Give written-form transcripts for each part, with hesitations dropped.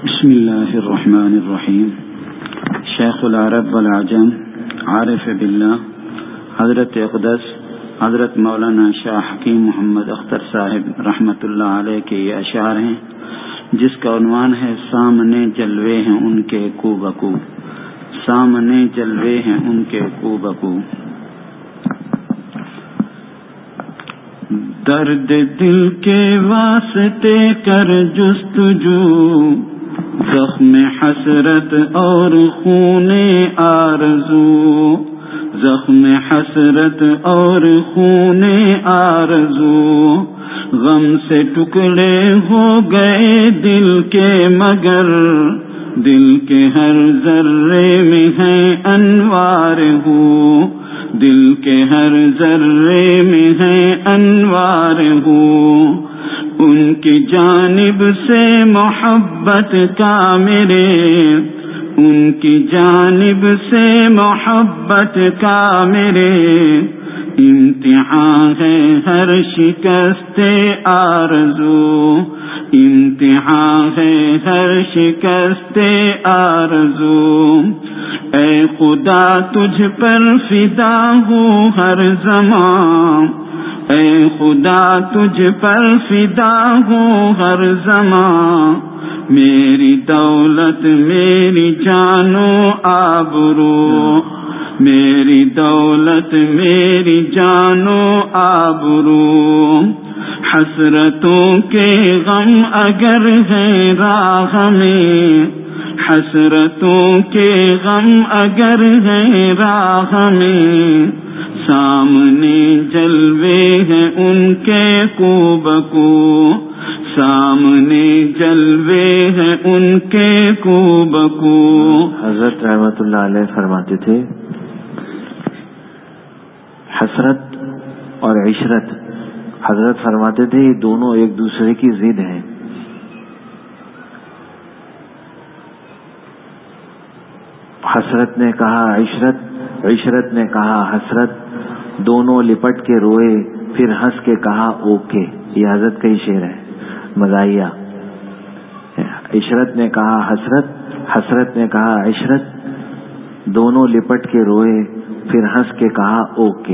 بسم اللہ الرحمن الرحیم. شیخ العرب والعجم عارف باللہ حضرت اقدس حضرت مولانا شاہ حکیم محمد اختر صاحب رحمۃ اللہ علیہ کے یہ اشعار ہیں جس کا عنوان ہے سامنے جلوے ہیں ان کے کو بکو. سامنے جلوے ہیں ان کے کو بکو. درد دل کے واسطے کر جستجو، زخم حسرت اور خون آرزو، زخم حسرت اور خون آرزو. غم سے ٹکڑے ہو گئے دل کے مگر دل کے ہر ذرے میں ہے انوار ہو، دل کے ہر ذرے میں ہے انوار ہو. ان کی جانب سے محبت کا میرے، ان کی جانب سے محبت کا میرے امتحان ہے ہر شکست آرزو، امتحان ہے ہر شکست آرزو. اے خدا تجھ پر فدا ہوں ہر زمان، اے خدا تجھ پر فدا ہوں ہر زمان. میری دولت میری جان و آبرو، میری دولت میری جان و آبرو. حسرتوں کے غم اگر ہیں راہ میں، حسرتوں کے غم اگر ہیں راہ میں، سامنے جلوے ہیں ان کے کو بکو، سامنے جلوے ہیں ان کے کو بکو. حضرت رحمت اللہ علیہ فرماتے تھے حسرت اور عشرت، حضرت فرماتے تھے یہ دونوں ایک دوسرے کی ضد ہیں. حسرت نے کہا عشرت، عشرت نے کہا حسرت، دونوں لپٹ کے روئے پھر ہنس کے کہا اوکے. یہ حضرت کا ہی شعر ہے مزاحیہ. عشرت نے کہا حسرت، حسرت نے کہا عشرت، دونوں لپٹ کے روئے پھر ہنس کے کہا اوکے.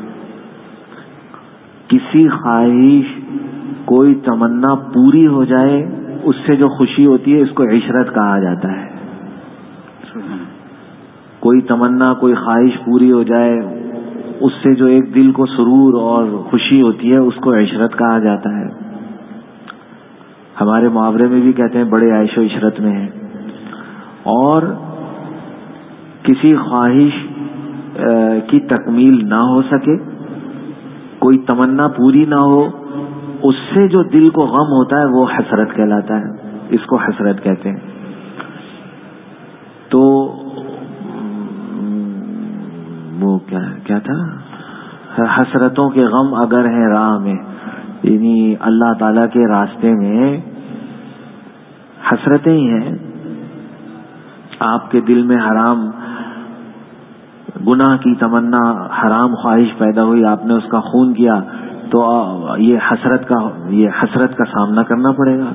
کسی خواہش کوئی تمنا پوری ہو جائے اس سے جو خوشی ہوتی ہے اس کو عشرت کہا جاتا ہے. کوئی تمنا کوئی خواہش پوری ہو جائے اس سے جو ایک دل کو سرور اور خوشی ہوتی ہے اس کو عشرت کہا جاتا ہے. ہمارے محاورے میں بھی کہتے ہیں بڑے عیش و عشرت میں ہیں. اور کسی خواہش کی تکمیل نہ ہو سکے، کوئی تمنا پوری نہ ہو، اس سے جو دل کو غم ہوتا ہے وہ حسرت کہلاتا ہے. اس کو حسرت کہتے ہیں. تو وہ کیا تھا، حسرتوں کے غم اگر ہیں راہ میں، یعنی اللہ تعالی کے راستے میں حسرتیں ہی ہیں. آپ کے دل میں حرام گناہ کی تمنا، حرام خواہش پیدا ہوئی، آپ نے اس کا خون کیا تو یہ حسرت کا سامنا کرنا پڑے گا.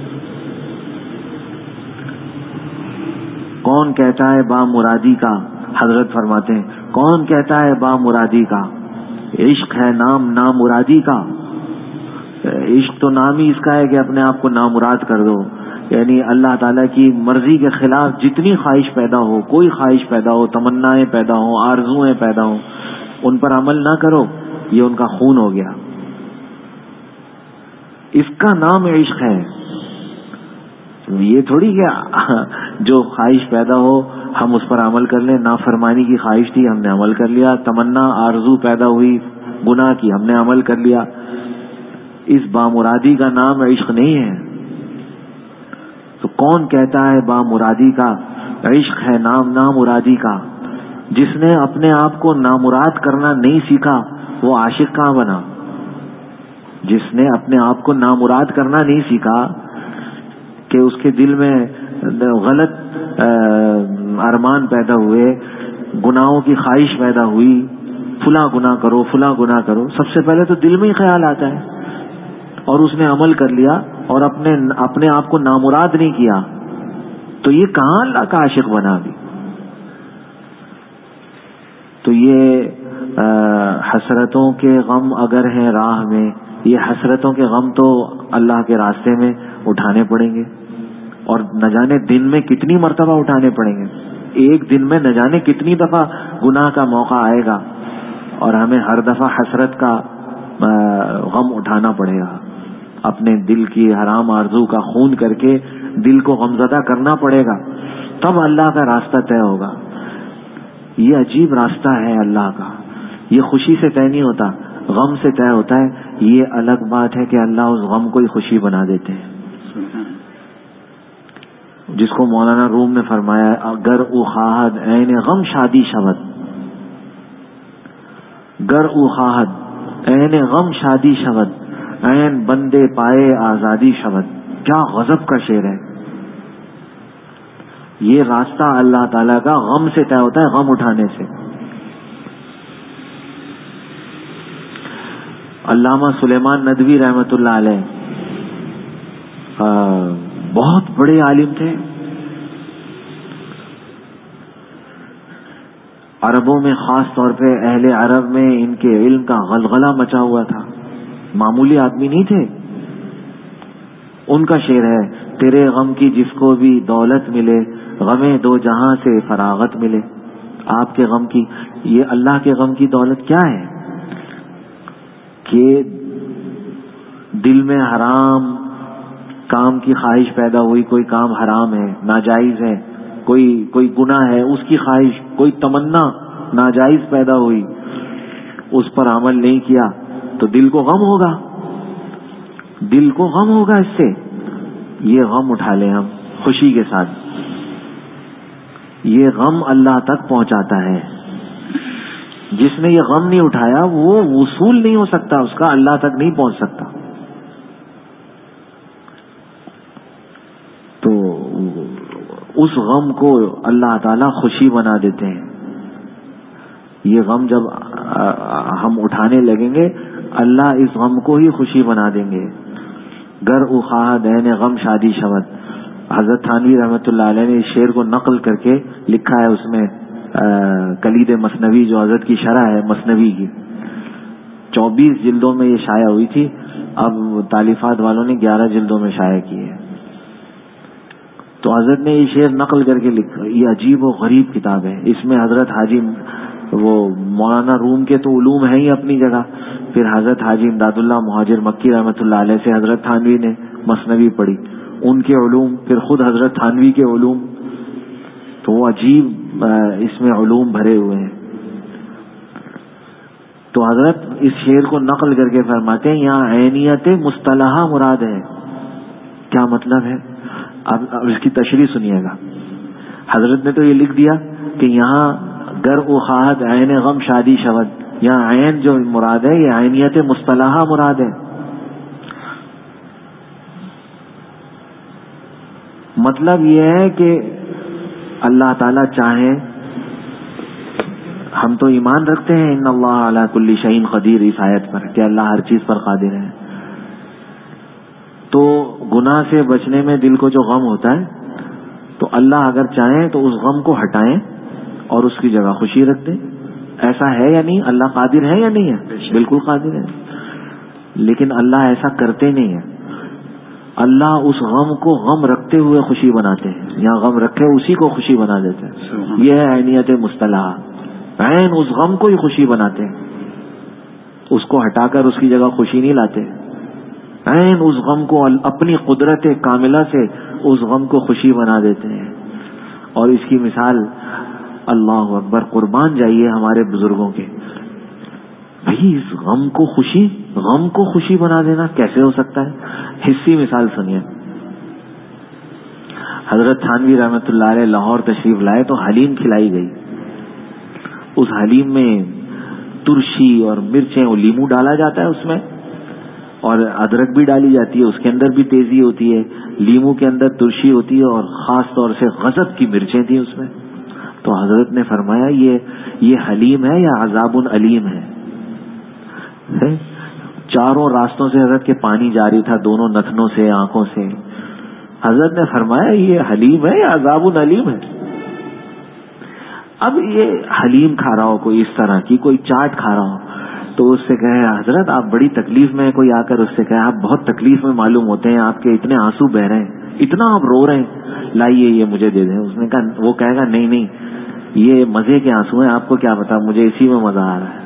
کون کہتا ہے با مرادی کا، حضرت فرماتے ہیں کون کہتا ہے با مرادی کا، عشق ہے نام نامرادی کا. عشق تو نام ہی اس کا ہے کہ اپنے آپ کو نامراد کر دو. یعنی اللہ تعالیٰ کی مرضی کے خلاف جتنی خواہش پیدا ہو، کوئی خواہش پیدا ہو، تمنائیں پیدا ہوں، آرزویں پیدا ہوں، ان پر عمل نہ کرو، یہ ان کا خون ہو گیا. اس کا نام عشق ہے. یہ تھوڑی کہ جو خواہش پیدا ہو ہم اس پر عمل کر لیں. نافرمانی کی خواہش تھی ہم نے عمل کر لیا، تمنا آرزو پیدا ہوئی گناہ کی ہم نے عمل کر لیا. اس بامرادی کا نام عشق نہیں ہے. تو کون کہتا ہے بامرادی کا، عشق ہے نام نامرادی کا. جس نے اپنے آپ کو نامراد کرنا نہیں سیکھا وہ عاشق کہاں بنا. جس نے اپنے آپ کو نامراد کرنا نہیں سیکھا کہ اس کے دل میں غلط ارمان پیدا ہوئے، گناہوں کی خواہش پیدا ہوئی، فلاں گناہ کرو فلاں گناہ کرو، سب سے پہلے تو دل میں ہی خیال آتا ہے. اور اس نے عمل کر لیا اور اپنے آپ کو نامراد نہیں کیا تو یہ کہاں اللہ کا عاشق بنا ابھی؟ تو یہ حسرتوں کے غم اگر ہیں راہ میں، یہ حسرتوں کے غم تو اللہ کے راستے میں اٹھانے پڑیں گے، اور نہ جانے دن میں کتنی مرتبہ اٹھانے پڑیں گے. ایک دن میں نہ جانے کتنی دفعہ گناہ کا موقع آئے گا، اور ہمیں ہر دفعہ حسرت کا غم اٹھانا پڑے گا. اپنے دل کی حرام آرزو کا خون کر کے دل کو غمزدہ کرنا پڑے گا، تب اللہ کا راستہ طے ہوگا. یہ عجیب راستہ ہے اللہ کا. یہ خوشی سے طے نہیں ہوتا، غم سے طے ہوتا ہے. یہ الگ بات ہے کہ اللہ اس غم کو ہی خوشی بنا دیتے ہیں، جس کو مولانا روم نے فرمایا اگر او خواہد عین غم شادی شود، گر او خواہد عین غم شادی شود، عین بندے پائے آزادی شود. کیا غضب کا شعر ہے. یہ راستہ اللہ تعالیٰ کا غم سے طے ہوتا ہے، غم اٹھانے سے. علامہ سلیمان ندوی رحمۃ اللہ علیہ بہت بڑے عالم تھے. عربوں میں خاص طور پہ اہل عرب میں ان کے علم کا غلغلہ مچا ہوا تھا، معمولی آدمی نہیں تھے. ان کا شعر ہے تیرے غم کی جس کو بھی دولت ملے، غمیں دو جہاں سے فراغت ملے. آپ کے غم کی، یہ اللہ کے غم کی دولت کیا ہے کہ دل میں حرام کام کی خواہش پیدا ہوئی، کوئی کام حرام ہے، ناجائز ہے، کوئی گناہ ہے، اس کی خواہش، کوئی تمنا ناجائز پیدا ہوئی، اس پر عمل نہیں کیا تو دل کو غم ہوگا، دل کو غم ہوگا اس سے. یہ غم اٹھا لیں ہم خوشی کے ساتھ. یہ غم اللہ تک پہنچاتا ہے. جس نے یہ غم نہیں اٹھایا وہ وصول نہیں ہو سکتا، اس کا اللہ تک نہیں پہنچ سکتا. تو اس غم کو اللہ تعالی خوشی بنا دیتے ہیں. یہ غم جب ہم اٹھانے لگیں گے اللہ اس غم کو ہی خوشی بنا دیں گے. گر او خواہد عین غم شادی شود. حضرت تھانوی رحمۃ اللہ علیہ نے اس شعر کو نقل کر کے لکھا ہے اس میں کلید مثنوی، جو حضرت کی شرح ہے مثنوی کی، 24 جلدوں میں یہ شائع ہوئی تھی. اب تالیفات والوں نے 11 جلدوں میں شائع کی ہے. تو حضرت نے یہ شعر نقل کر کے لکھا. یہ عجیب و غریب کتاب ہے. اس میں حضرت حاجی وہ مولانا روم کے تو علوم ہیں ہی اپنی جگہ، پھر حضرت حاجی امداد اللہ مہاجر مکی رحمۃ اللہ علیہ سے حضرت تھانوی نے مثنوی پڑھی، ان کے علوم، پھر خود حضرت تھانوی کے علوم. تو وہ عجیب اس میں علوم بھرے ہوئے ہیں. تو حضرت اس شعر کو نقل کر کے فرماتے ہیں یہاں عینیت مصطلحہ مراد ہے. کیا مطلب ہے؟ اب اس کی تشریح سنیے گا. حضرت نے تو یہ لکھ دیا کہ یہاں گر او خواہد عین غم شادی شود، یہاں عین جو مراد ہے یہ عینیت مصطلحہ مراد ہے. مطلب یہ ہے کہ اللہ تعالیٰ چاہیں، ہم تو ایمان رکھتے ہیں ان اللہ علی کل شیء قدیر، اس آیت پر کہ اللہ ہر چیز پر قادر ہے. تو گناہ سے بچنے میں دل کو جو غم ہوتا ہے تو اللہ اگر چاہیں تو اس غم کو ہٹائیں اور اس کی جگہ خوشی رکھ دیں. ایسا ہے یا نہیں؟ اللہ قادر ہے یا نہیں ہے؟ بالکل قادر ہے. لیکن اللہ ایسا کرتے نہیں ہیں. اللہ اس غم کو غم رکھتے ہوئے خوشی بناتے ہیں. یہاں غم رکھے اسی کو خوشی بنا دیتے ہیں. یہ ہے عینیت مصطلحہ. عین اس غم کو ہی خوشی بناتے ہیں، اس کو ہٹا کر اس کی جگہ خوشی نہیں لاتے. عین اس غم کو اپنی قدرت کاملہ سے اس غم کو خوشی بنا دیتے ہیں. اور اس کی مثال اللہ اکبر، قربان جائیے ہمارے بزرگوں کے. بھائی اس غم کو خوشی بنا دینا کیسے ہو سکتا ہے؟ حصی مثال سنیے. حضرت تھانوی رحمۃ اللہ علیہ لاہور تشریف لائے تو حلیم کھلائی گئی. اس حلیم میں ترشی اور مرچیں اور لیمو ڈالا جاتا ہے اس میں، اور ادرک بھی ڈالی جاتی ہے، اس کے اندر بھی تیزی ہوتی ہے. لیمو کے اندر ترشی ہوتی ہے اور خاص طور سے غضب کی مرچیں تھیں اس میں. تو حضرت نے فرمایا یہ حلیم ہے یا عذاب علیم ہے؟ چاروں راستوں سے حضرت کے پانی جاری تھا، دونوں نتنوں سے، آنکھوں سے. حضرت نے فرمایا یہ حلیم ہے یا عذاب علیم ہے؟ اب یہ حلیم کھا رہا ہو کوئی اس طرح کی، کوئی چاٹ کھا رہا ہو، تو اس سے کہے حضرت آپ بڑی تکلیف میں، کوئی آ کر اس سے کہے آپ بہت تکلیف میں معلوم ہوتے ہیں، آپ کے اتنے آنسو بہ رہے ہیں، اتنا آپ رو رہے ہیں، لائیے یہ مجھے دے دیں. اس نے کہا، وہ کہے گا نہیں نہیں یہ مزے کے آنسو ہیں، آپ کو کیا پتا، مجھے اسی میں مزہ آ رہا ہے.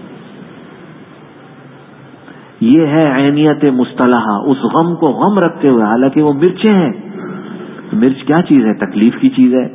یہ ہے عینیت مصطلحہ، اس غم کو غم رکھتے ہوئے، حالانکہ وہ مرچیں ہیں. مرچ کیا چیز ہے؟ تکلیف کی چیز ہے.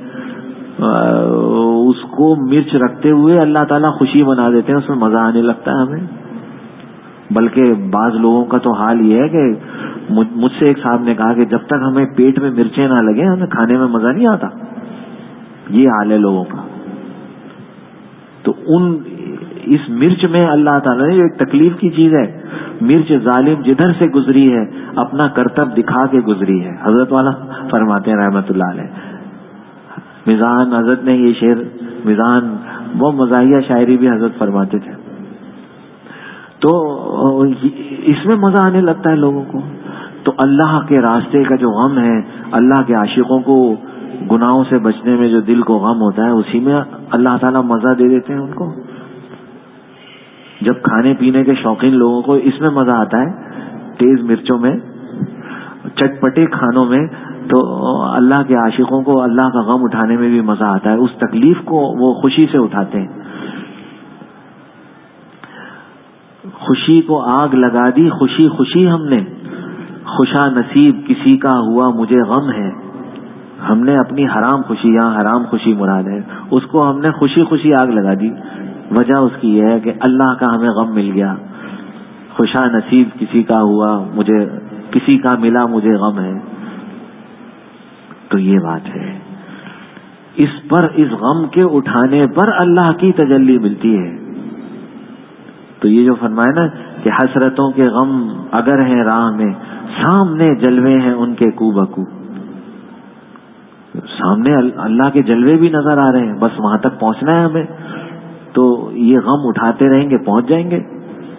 اس کو مرچ رکھتے ہوئے اللہ تعالیٰ خوشی بنا دیتے ہیں، اس میں مزہ آنے لگتا ہے ہمیں. بلکہ بعض لوگوں کا تو حال یہ ہے کہ مجھ سے ایک صاحب نے کہا کہ جب تک ہمیں پیٹ میں مرچیں نہ لگیں ہمیں کھانے میں مزہ نہیں آتا. یہ حال ہے لوگوں کا. تو اس مرچ میں اللہ تعالیٰ نے ایک تکلیف کی چیز ہے. مرچ ظالم جدھر سے گزری ہے اپنا کرتب دکھا کے گزری ہے. حضرت والا فرماتے ہیں رحمت اللہ علیہ، میزان، حضرت نے یہ شعر میزان، وہ مزاحیہ شاعری بھی حضرت فرماتے تھے. تو اس میں مزہ آنے لگتا ہے لوگوں کو. تو اللہ کے راستے کا جو غم ہے، اللہ کے عاشقوں کو گناہوں سے بچنے میں جو دل کو غم ہوتا ہے، اسی میں اللہ تعالیٰ مزہ دے دیتے ہیں ان کو. جب کھانے پینے کے شوقین لوگوں کو اس میں مزہ آتا ہے، تیز مرچوں میں، چٹپٹے کھانوں میں، تو اللہ کے عاشقوں کو اللہ کا غم اٹھانے میں بھی مزہ آتا ہے. اس تکلیف کو وہ خوشی سے اٹھاتے ہیں. خوشی کو آگ لگا دی خوشی خوشی ہم نے، خوشا نصیب کسی کا ہوا مجھے غم ہے. ہم نے اپنی حرام خوشی، یہاں حرام خوشی مراد ہے، اس کو ہم نے خوشی خوشی آگ لگا دی. وجہ اس کی یہ ہے کہ اللہ کا ہمیں غم مل گیا. خوشا نصیب کسی کا ہوا مجھے، کسی کا ملا مجھے غم ہے. تو یہ بات ہے. اس غم کے اٹھانے پر اللہ کی تجلی ملتی ہے. تو یہ جو فرمایا نا کہ حسرتوں کے غم اگر ہیں راہ میں، سامنے جلوے ہیں ان کے کو بکو. سامنے اللہ کے جلوے بھی نظر آ رہے ہیں، بس وہاں تک پہنچنا ہے ہمیں. تو یہ غم اٹھاتے رہیں گے، پہنچ جائیں گے.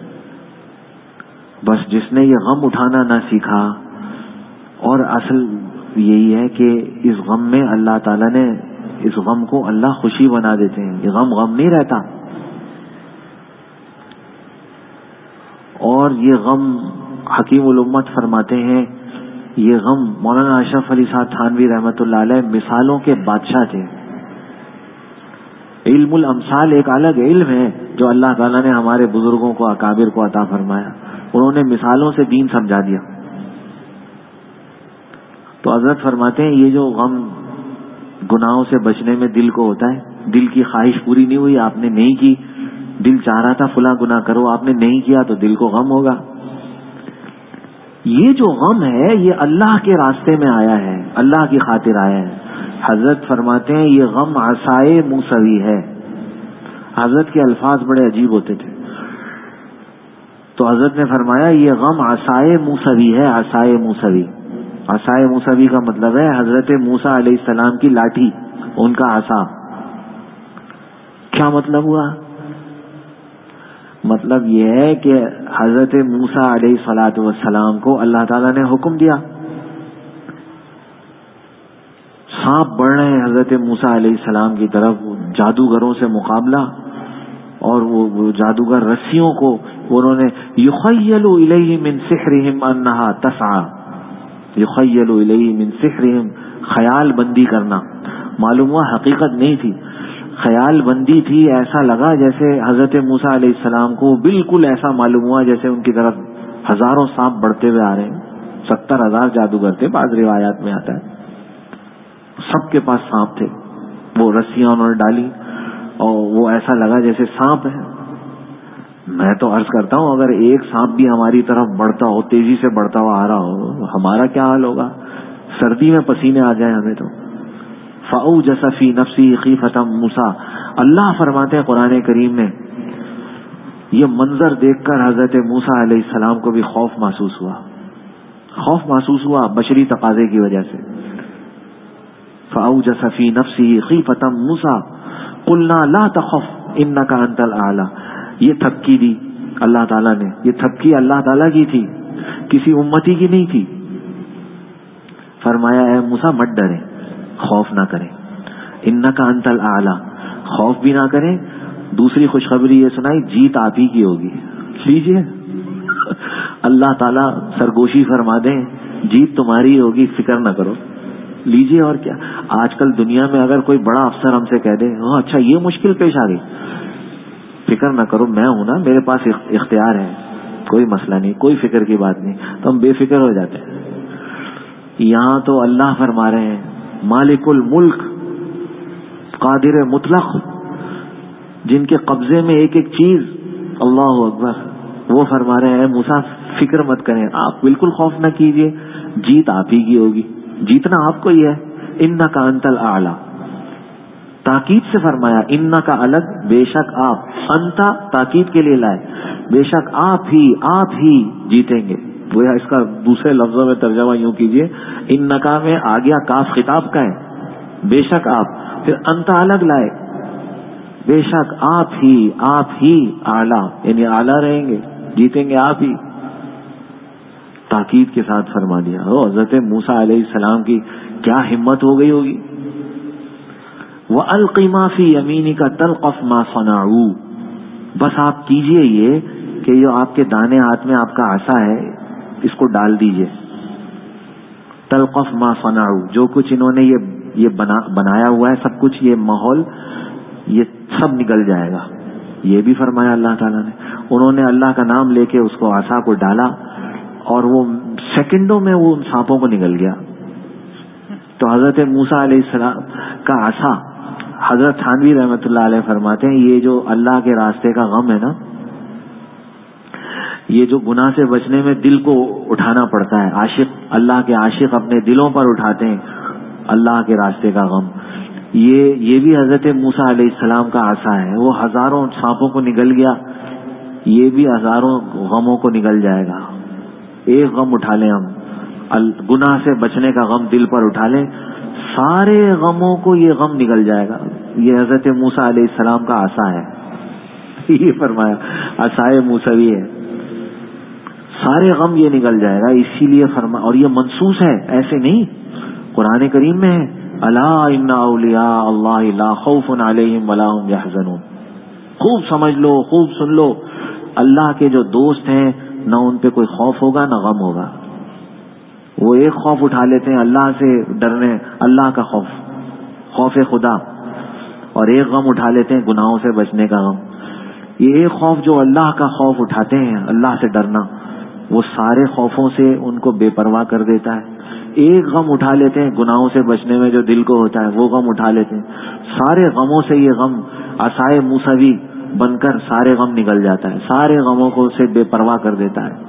بس جس نے یہ غم اٹھانا نہ سیکھا، اور اصل یہی ہے کہ اس غم میں اللہ تعالیٰ نے، اس غم کو اللہ خوشی بنا دیتے ہیں. یہ غم نہیں رہتا. اور یہ غم حکیم الامت فرماتے ہیں، یہ غم مولانا اشرف علی صاحب تھانوی رحمۃ اللہ علیہ مثالوں کے بادشاہ تھے. علم الامثال ایک الگ علم ہے جو اللہ تعالیٰ نے ہمارے بزرگوں کو، اکابر کو عطا فرمایا. انہوں نے مثالوں سے دین سمجھا دیا. تو حضرت فرماتے ہیں یہ جو غم گناہوں سے بچنے میں دل کو ہوتا ہے، دل کی خواہش پوری نہیں ہوئی، آپ نے نہیں کی، دل چاہ رہا تھا فلاں گناہ کرو، آپ نے نہیں کیا تو دل کو غم ہوگا. یہ جو غم ہے یہ اللہ کے راستے میں آیا ہے، اللہ کی خاطر آیا ہے. حضرت فرماتے ہیں یہ غم عصائے موسوی ہے. حضرت کے الفاظ بڑے عجیب ہوتے تھے. تو حضرت نے فرمایا یہ غم عصائے موسوی ہے. عصائے موسوی، عصائے موسوی کا مطلب ہے حضرت موسیٰ علیہ السلام کی لاٹھی، ان کا عصا. کیا مطلب ہوا؟ مطلب یہ ہے کہ حضرت موسیٰ علیہ الصلاۃ والسلام کو اللہ تعالیٰ نے حکم دیا، سانپ بڑھ رہے ہیں حضرت موسیٰ علیہ السلام کی طرف، جادوگروں سے مقابلہ. اور وہ جادوگر رسیوں کو انہوں نے یخیل الیہ من سحرہم انہا تسعی، یخیل الیہ من سحرہم، خیال بندی کرنا. معلوم ہوا حقیقت نہیں تھی، خیال بندی تھی. ایسا لگا جیسے حضرت موسیٰ علیہ السلام کو بالکل ایسا معلوم ہوا جیسے ان کی طرف ہزاروں سانپ بڑھتے ہوئے آ رہے ہیں. 70,000 جادوگر تھے، بعض روایات میں آتا ہے. سب کے پاس سانپ تھے. وہ رسیاں انہوں نے ڈالی اور وہ ایسا لگا جیسے سانپ ہے. میں تو عرض کرتا ہوں اگر ایک سانپ بھی ہماری طرف بڑھتا ہو، تیزی سے بڑھتا ہوا آ رہا ہو، ہمارا کیا حال ہوگا؟ سردی میں پسینے آ جائیں ہمیں تو. فَأَوْجَسَ فِي نَفْسِهِ خِيفَةً مُوسَىٰ، اللہ فرماتے ہیں قرآن کریم میں، یہ منظر دیکھ کر حضرت موسیٰ علیہ السلام کو بھی خوف محسوس ہوا. خوف محسوس ہوا بشری تقاضے کی وجہ سے. فَأَوْجَسَ فِي نَفْسِهِ خِيفَةً مُوسَىٰ قُلْنَا لَا تَخَفْ إِنَّكَ أَنْتَ الْأَعْلَىٰ. یہ تھپکی دی اللہ تعالیٰ نے، یہ تھپکی اللہ تعالیٰ کی تھی، کسی امتی کی نہیں تھی. فرمایا اے موسیٰ مت ڈریں، خوف نہ کریں، انک انت الاعلی، خوف بھی نہ کریں. دوسری خوشخبری یہ سنائی جیت آپ ہی کی ہوگی. لیجیے اللہ تعالیٰ سرگوشی فرما دیں جیت تمہاری ہوگی، فکر نہ کرو. لیجیے. اور کیا آج کل دنیا میں اگر کوئی بڑا افسر ہم سے کہہ دے اچھا یہ مشکل پیش آ گئی، فکر نہ کرو میں ہوں نا، میرے پاس اختیار ہے، کوئی مسئلہ نہیں، کوئی فکر کی بات نہیں، تو ہم بے فکر ہو جاتے ہیں. یہاں تو اللہ فرما رہے ہیں مالک الملک قادر مطلق، جن کے قبضے میں ایک ایک چیز، اللہ اکبر، وہ فرما رہے ہیں موسیٰ فکر مت کریں، آپ بالکل خوف نہ کیجیے، جیت آپ ہی کی ہوگی، جیتنا آپ کو ہی ہے. انک انت الاعلی، تاکید سے فرمایا انک الگ، بے شک آپ، انت تاکید کے لیے لائے، بے شک آپ ہی جیتیں گے. گویا اس کا دوسرے لفظوں میں ترجمہ یوں کیجیے، انکا میں آ گیا کاف خطاب کا ہے، بے شک آپ، پھر انت الگ لائے، بے شک آپ ہی اعلیٰ، یعنی اعلیٰ رہیں گے، جیتیں گے آپ ہی. تاکید کے ساتھ فرما دیا. حضرت موسیٰ علیہ السلام کی کیا ہمت ہو گئی ہوگی. وَأَلْقِ مَا فِي يَمِينِكَ تَلْقَفْ مَا صَنَعُوا، بس آپ کیجئے یہ کہ جو آپ کے دانے ہاتھ میں آپ کا عصا ہے اس کو ڈال دیجئے. تلقف ما صنعوا، جو کچھ انہوں نے یہ بنایا ہوا ہے سب کچھ، یہ ماحول یہ سب نکل جائے گا. یہ بھی فرمایا اللہ تعالیٰ نے. انہوں نے اللہ کا نام لے کے اس کو عصا کو ڈالا اور وہ سیکنڈوں میں وہ ان سانپوں کو نکل گیا. تو حضرت موسیٰ علیہ السلام کا عصا، حضرت تھانوی رحمۃ اللہ علیہ فرماتے ہیں یہ جو اللہ کے راستے کا غم ہے نا، یہ جو گناہ سے بچنے میں دل کو اٹھانا پڑتا ہے، عاشق، اللہ کے عاشق اپنے دلوں پر اٹھاتے ہیں اللہ کے راستے کا غم، یہ بھی حضرت موسیٰ علیہ السلام کا عصا ہے. وہ ہزاروں سانپوں کو نگل گیا، یہ بھی ہزاروں غموں کو نگل جائے گا. ایک غم اٹھا لیں ہم، گناہ سے بچنے کا غم دل پر اٹھا لیں، سارے غموں کو یہ غم نگل جائے گا. یہ حضرت موسیٰ علیہ السلام کا عصا ہے. یہ فرمایا عصائے موسوی ہے، سارے غم یہ نگل جائے گا. اسی لیے فرمایا، اور یہ منصوص ہے، ایسے نہیں، قرآن کریم میں ہے الا ان اولیاء اللہ لا خوف علیہم ولا هم یحزنون. خوب سمجھ لو، خوب سن لو، اللہ کے جو دوست ہیں نہ ان پہ کوئی خوف ہوگا نہ غم ہوگا. وہ ایک خوف اٹھا لیتے ہیں اللہ سے ڈرنے، اللہ کا خوف، خوف خدا، اور ایک غم اٹھا لیتے ہیں گناہوں سے بچنے کا غم. یہ ایک خوف جو اللہ کا خوف اٹھاتے ہیں، اللہ سے ڈرنا، وہ سارے خوفوں سے ان کو بے پرواہ کر دیتا ہے. ایک غم اٹھا لیتے ہیں گناہوں سے بچنے میں جو دل کو ہوتا ہے، وہ غم اٹھا لیتے ہیں، سارے غموں سے یہ غم عصائے موسوی بن کر سارے غم نکل جاتا ہے، سارے غموں کو سے بے پرواہ کر دیتا ہے.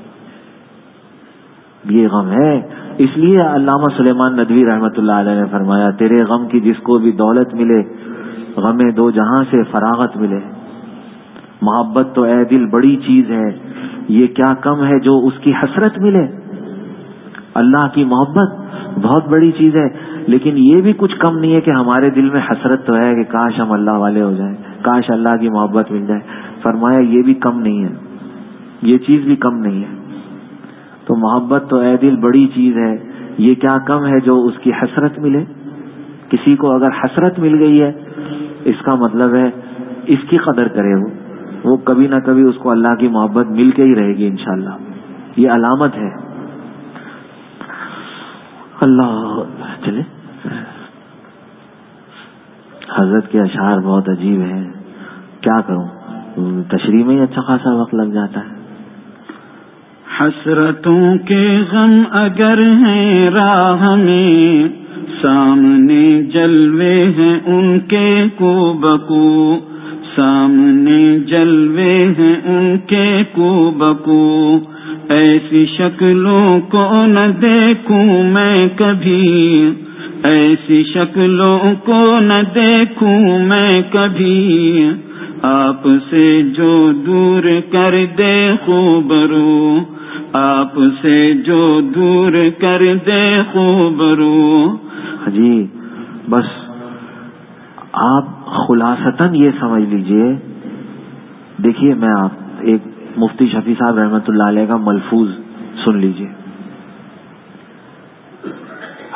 یہ غم ہے. اس لیے علامہ سلیمان ندوی رحمۃ اللہ علیہ نے فرمایا تیرے غم کی جس کو بھی دولت ملے، غم دو جہاں سے فراغت ملے. محبت تو اے دل بڑی چیز ہے، یہ کیا کم ہے جو اس کی حسرت ملے. اللہ کی محبت بہت بڑی چیز ہے، لیکن یہ بھی کچھ کم نہیں ہے کہ ہمارے دل میں حسرت تو ہے کہ کاش ہم اللہ والے ہو جائیں، کاش اللہ کی محبت مل جائے. فرمایا یہ بھی کم نہیں ہے، یہ چیز بھی کم نہیں ہے. تو محبت تو اے دل بڑی چیز ہے، یہ کیا کم ہے جو اس کی حسرت ملے. کسی کو اگر حسرت مل گئی ہے اس کا مطلب ہے اس کی قدر کرے، وہ کبھی نہ کبھی اس کو اللہ کی محبت مل کے ہی رہے گی انشاءاللہ. یہ علامت ہے. اللہ چلے. حضرت کے اشعار بہت عجیب ہیں، کیا کروں، تشریح میں ہی اچھا خاصا وقت لگ جاتا ہے. حسرتوں کے غم اگر ہیں راہ میں، سامنے جلوے ہیں ان کے کو بکو، سامنے جلوے ہیں ان کے کو بکو. ایسی شکلوں کو نہ دیکھوں میں کبھی، ایسی شکلوں کو نہ دیکھوں میں کبھی. آپ سے جو دور کر دے خوبرو، آپ سے جو دور کر دے خوبرو. جی بس آپ خلاصتاً یہ سمجھ لیجئے. دیکھیے میں آپ ایک مفتی شفیع صاحب رحمۃ اللہ علیہ کا ملفوظ سن لیجئے.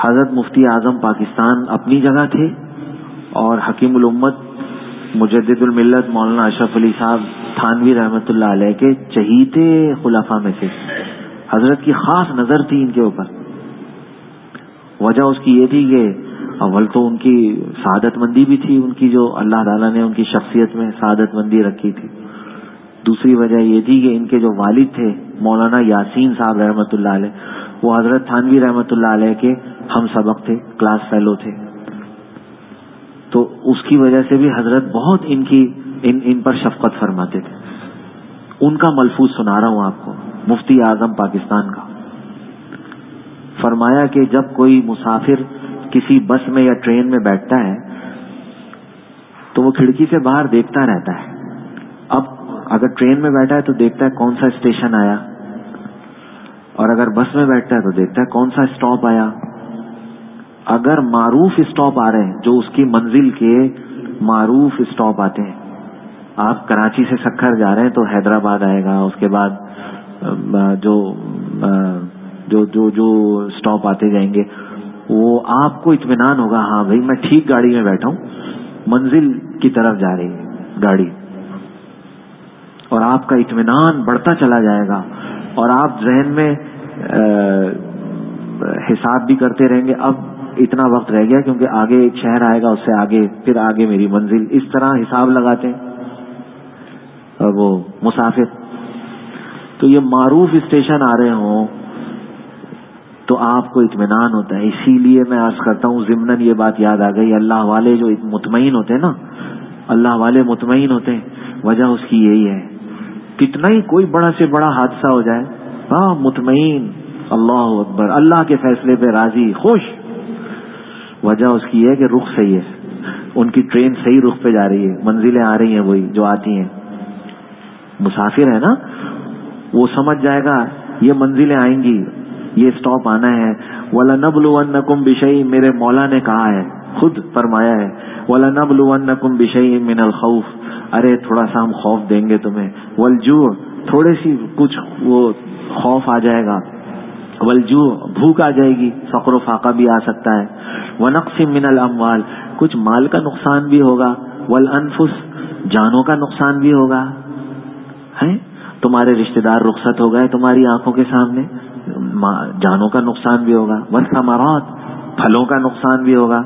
حضرت مفتی اعظم پاکستان اپنی جگہ تھے، اور حکیم الامت مجدد الملت مولانا اشرف علی صاحب تھانوی رحمۃ اللہ علیہ کے چہیتے خلفاء میں سے. حضرت کی خاص نظر تھی ان کے اوپر. وجہ اس کی یہ تھی کہ اول تو ان کی سعادت مندی بھی تھی، ان کی جو اللہ تعالیٰ نے ان کی شخصیت میں سعادت مندی رکھی تھی. دوسری وجہ یہ تھی کہ ان کے جو والد تھے مولانا یاسین صاحب رحمۃ اللہ علیہ، وہ حضرت تھانوی رحمۃ اللہ علیہ کے ہم سبق تھے، کلاس فیلو تھے. تو اس کی وجہ سے بھی حضرت بہت ان پر شفقت فرماتے تھے. ان کا ملفوظ سنا رہا ہوں آپ کو، مفتی اعظم پاکستان کا. فرمایا کہ جب کوئی مسافر کسی بس میں یا ٹرین میں بیٹھتا ہے تو وہ کھڑکی سے باہر دیکھتا رہتا ہے. اب اگر ٹرین میں بیٹھا ہے تو دیکھتا ہے کون سا اسٹیشن آیا، اور اگر بس میں بیٹھتا ہے تو دیکھتا ہے کون سا اسٹاپ آیا. اگر معروف اسٹاپ آ رہے ہیں، جو اس کی منزل کے معروف اسٹاپ آتے ہیں، آپ کراچی سے سکھر جا رہے ہیں تو حیدرآباد آئے گا، اس کے بعد جو اسٹاپ آتے جائیں گے، وہ آپ کو اطمینان ہوگا، ہاں بھائی میں ٹھیک گاڑی میں بیٹھا ہوں، منزل کی طرف جا رہی ہے گاڑی. اور آپ کا اطمینان بڑھتا چلا جائے گا، اور آپ ذہن میں حساب بھی کرتے رہیں گے، اب اتنا وقت رہ گیا کیونکہ آگے ایک شہر آئے گا، اس سے آگے، پھر آگے میری منزل. اس طرح حساب لگاتے ہیں. اور وہ مسافر تو یہ معروف اسٹیشن آ رہے ہوں تو آپ کو اطمینان ہوتا ہے. اسی لیے میں عرض کرتا ہوں، ضمناً یہ بات یاد آ گئی، اللہ والے جو مطمئن ہوتے ہیں نا، اللہ والے مطمئن ہوتے ہیں، وجہ اس کی یہی ہے. کتنا ہی کوئی بڑا سے بڑا حادثہ ہو جائے، ہاں مطمئن، اللہ اکبر، اللہ کے فیصلے پہ راضی، خوش. وجہ اس کی ہے کہ رخ صحیح ہے، ان کی ٹرین صحیح رخ پہ جا رہی ہے، منزلیں آ رہی ہیں وہی جو آتی ہیں. مسافر ہے نا، وہ سمجھ جائے گا یہ منزلیں آئیں گی، یہ اسٹاپ آنا ہے. وَلَنَبْلُوَنَّكُمْ بِشَيْءٍ، میرے مولا نے کہا ہے، خود فرمایا ہے، وَلَنَبْلُوَنَّكُمْ بِشَيْءٍ مِّنَ الْخَوْفِ، ارے تھوڑا سا ہم خوف دیں گے تمہیں. وَالْجُوعِ، تھوڑی سی کچھ وہ خوف آ جائے گا. وَالْجُوعِ، بھوک آ جائے گی، فقر و فاقہ بھی آ سکتا ہے. وَنَقْصٍ مِّنَ الْأَمْوَالِ، کچھ مال کا نقصان بھی ہوگا. وَالْأَنفُسِ، جانوں کا نقصان بھی ہوگا. ہے تمہارے رشتہ دار رخصت ہو گئے تمہاری آنکھوں کے سامنے، جانوں کا نقصان بھی ہوگا. والثمرات، پھلوں کا نقصان بھی ہوگا.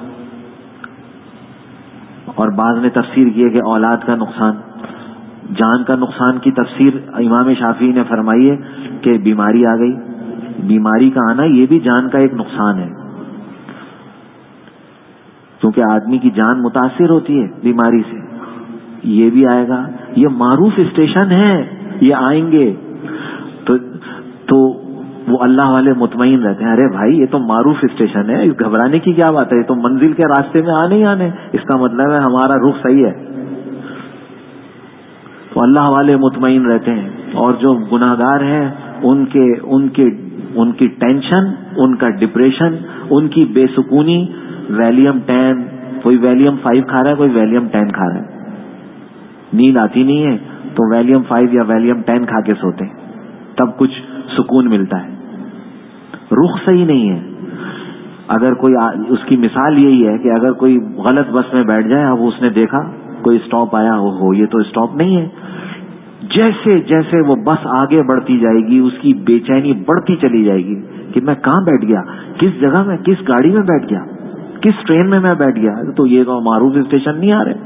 اور بعض نے تفسیر کی ہے کہ اولاد کا نقصان. جان کا نقصان کی تفسیر امام شافعی نے فرمائی ہے کہ بیماری آ گئی، بیماری کا آنا یہ بھی جان کا ایک نقصان ہے، کیونکہ آدمی کی جان متاثر ہوتی ہے بیماری سے. یہ بھی آئے گا. یہ معروف اسٹیشن ہے، یہ آئیں گے تو وہ اللہ والے مطمئن رہتے ہیں، ارے بھائی یہ تو معروف اسٹیشن ہے، اس گھبرانے کی کیا بات ہے، یہ تو منزل کے راستے میں آنے ہی آنے، اس کا مطلب ہے ہمارا رخ صحیح ہے. تو اللہ والے مطمئن رہتے ہیں. اور جو گناہگار ہیں ان کی ٹینشن، ان کا ڈپریشن، ان کی بے سکونی، ویلیم 10، کوئی ویلیم 5 کھا رہا ہے، کوئی ویلیم 10 کھا رہا ہے. نیند آتی نہیں ہے تو ویلیم 5 یا ویلیم 10 کھا کے سوتے ہیں، تب کچھ سکون ملتا ہے. رخ صحیح نہیں ہے. اگر کوئی، اس کی مثال یہی ہے کہ اگر کوئی غلط بس میں بیٹھ جائے، اب اس نے دیکھا کوئی اسٹاپ آیا، ہو یہ تو اسٹاپ نہیں ہے. جیسے جیسے وہ بس آگے بڑھتی جائے گی، اس کی بے چینی بڑھتی چلی جائے گی کہ میں کہاں بیٹھ گیا، کس جگہ میں، کس گاڑی میں بیٹھ گیا، کس ٹرین میں بیٹھ گیا. تو یہ تو معروف اسٹیشن نہیں آ رہے.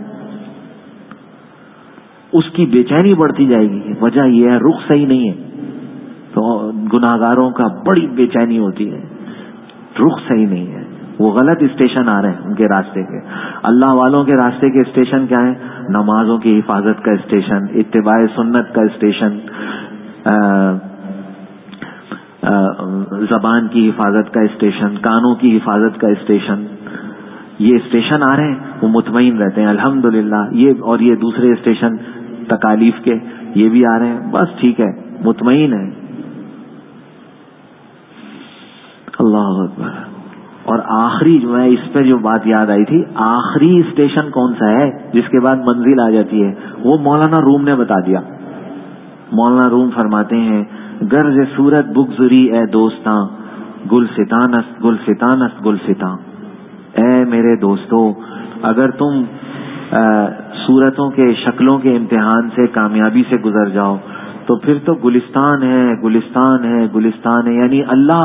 اس کی بے چینی بڑھتی جائے گی. وجہ یہ ہے رخ صحیح نہیں ہے. تو گناہگاروں کا بڑی بے چینی ہوتی ہے، رخ صحیح نہیں ہے، وہ غلط اسٹیشن آ رہے ہیں ان کے راستے کے. اللہ والوں کے راستے کے اسٹیشن کیا ہیں؟ نمازوں کی حفاظت کا اسٹیشن، اتباع سنت کا اسٹیشن، زبان کی حفاظت کا اسٹیشن، کانوں کی حفاظت کا اسٹیشن. یہ اسٹیشن آ رہے ہیں، وہ مطمئن رہتے ہیں الحمدللہ. اور یہ دوسرے اسٹیشن تکالیف کے یہ بھی آ رہے ہیں، بس ٹھیک ہے، مطمئن ہے. اللہ اکبر. اور آخری جو ہے، اس پہ جو بات یاد آئی تھی، آخری اسٹیشن کون سا ہے جس کے بعد منزل آ جاتی ہے، وہ مولانا روم نے بتا دیا. مولانا روم فرماتے ہیں، گرز صورت بگزری اے دوستاں، گلستان است گلستان است گلستان. اے میرے دوستو، اگر تم صورتوں کے شکلوں کے امتحان سے کامیابی سے گزر جاؤ تو پھر تو گلستان ہے گلستان ہے گلستان ہے، یعنی اللہ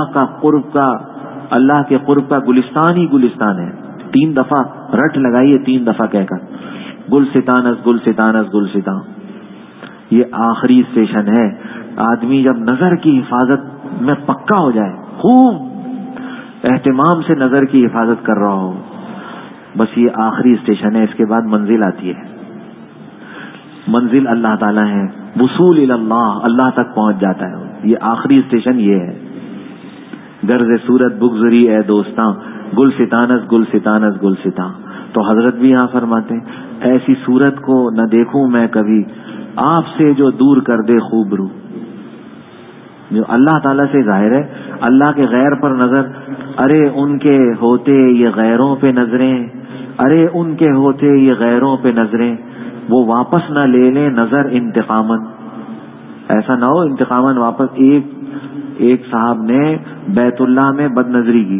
کے قرب کا گلستان ہی گلستان ہے. 3 دفعہ رٹ لگائیے، 3 دفعہ کہہ کر گلستان است گلستان است گلستان. یہ آخری اسٹیشن ہے. آدمی جب نظر کی حفاظت میں پکا ہو جائے، خوب اہتمام سے نظر کی حفاظت کر رہا ہو، بس یہ آخری اسٹیشن ہے. اس کے بعد منزل آتی ہے. منزل اللہ تعالیٰ ہے، وصول الی اللہ، اللہ تک پہنچ جاتا ہے. یہ آخری اسٹیشن یہ ہے. غرض صورت بگذری اے دوستاں، گلستان است گلستان است گلستان. تو حضرت بھی یہاں فرماتے ہیں ایسی صورت کو نہ دیکھوں میں کبھی، آپ سے جو دور کر دے خوب رو. جو اللہ تعالیٰ سے ظاہر ہے، اللہ کے غیر پر نظر، ارے ان کے ہوتے یہ غیروں پہ نظریں، ارے ان کے ہوتے یہ غیروں پہ نظریں، وہ واپس نہ لے لیں نظر انتقاماً. ایسا نہ ہو انتقاماً واپس. ایک صاحب نے بیت اللہ میں بد نظری کی،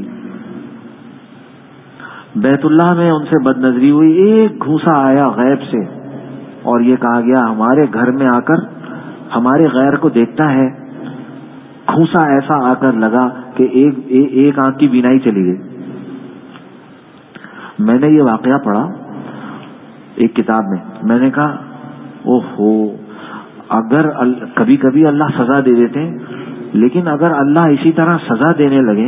بیت اللہ میں ان سے بد نظری ہوئی. ایک گھوسا آیا غیب سے اور یہ کہا گیا ہمارے گھر میں آ کر ہمارے غیر کو دیکھتا ہے. گھوسا ایسا آ کر لگا کہ ایک آنکھ کی بینائی چلی گئی. میں نے یہ واقعہ پڑھا ایک کتاب میں نے کہا اوہو، اگر کبھی کبھی اللہ سزا دے دیتے ہیں، لیکن اگر اللہ اسی طرح سزا دینے لگے،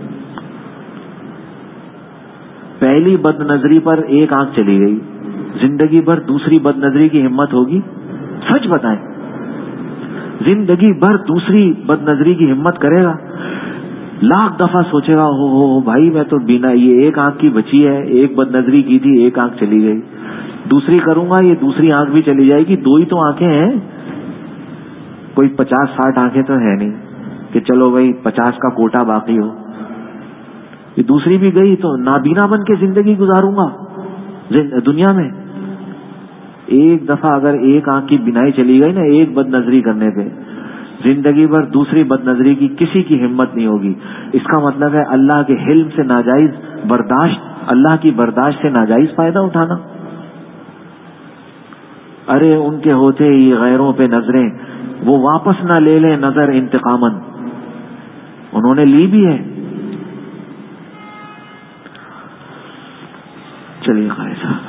پہلی بد نظری پر ایک آنکھ چلی گئی، زندگی بھر دوسری بد نظری کی ہمت ہوگی؟ سچ بتائیں، زندگی بھر دوسری بد نظری کی ہمت کرے گا؟ لاکھ دفعہ سوچے گا ہو بھائی میں تو بنا یہ ایک آنکھ کی بچی ہے، ایک بد نظری کی تھی، ایک آنکھ چلی گئی، دوسری کروں گا یہ دوسری آنکھ بھی چلی جائے گی. 2 ہی تو آنکھیں ہیں، کوئی 50-60 آنکھیں تو ہے نہیں کہ چلو بھائی 50 کا کوٹا باقی ہو. یہ دوسری بھی گئی تو نابینا بن کے زندگی گزاروں گا دنیا میں. ایک دفعہ اگر ایک آنکھ کی بینائی چلی گئی نا ایک بد نظری کرنے پہ، زندگی بھر دوسری بد نظری کی کسی کی ہمت نہیں ہوگی. اس کا مطلب ہے اللہ کے حلم سے ناجائز برداشت، اللہ کی برداشت سے ناجائز فائدہ اٹھانا. ارے ان کے ہوتے یہ غیروں پہ نظریں، وہ واپس نہ لے لیں نظر انتقاماً. انہوں نے لی بھی ہے. چلیے خیر صاحب.